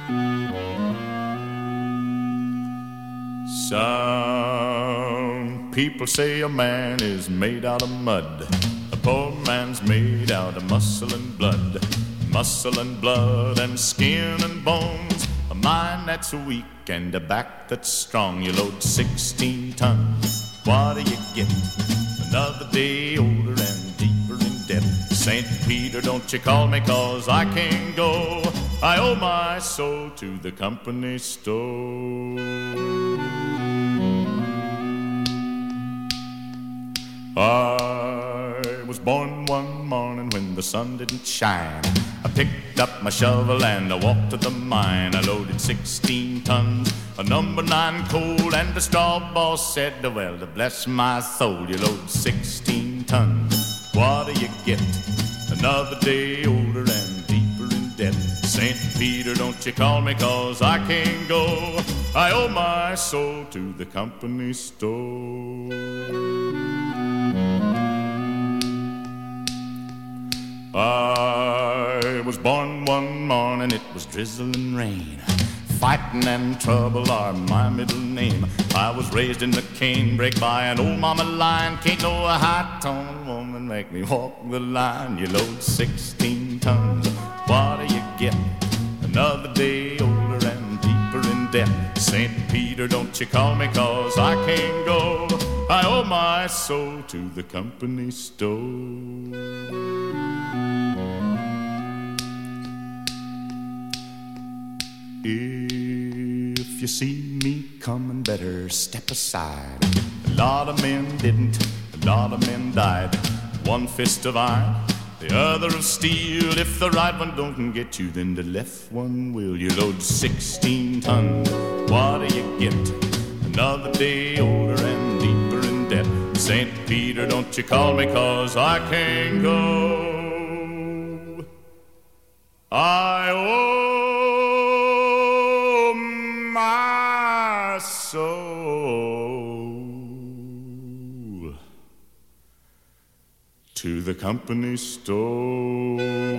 Some people say a man is made out of mud. A poor man's made out of muscle and blood. Muscle and blood and skin and bones. A mind that's weak and a back that's strong. You load 16 tons. What do you get? Another day older and deeper in debt. St. Peter, don't you call me 'cause I can't go. I owe my soul to the company store. I was born one morning when the sun didn't shine. I picked up my shovel and I walked to the mine. I loaded 16 tons of number 9 coal, and the straw boss said, well, to bless my soul, you load 16 tons. What do you get? Another day older and deeper in debt. St. Peter, don't you call me 'cause I can't go. I owe my soul to the company store. I was born one morning, it was drizzling rain. Fighting and trouble are my middle name. I was raised in the canebrake by an old mama lion. Can't no high-toned woman make me walk the line. You load 16 tons, what do you get? Another day older and deeper in debt. St. Peter, don't you call me 'cause I can't go. I owe my soul to the company store. If you see me coming, better step aside. A lot of men didn't, a lot of men died. One fist of iron, the other of steel. If the right one don't get you, then the left one will. You load 16 tons, what do you get? Another day older and deeper in debt. St. Peter, don't you call me 'cause I can't go. I owe my soul to the company store.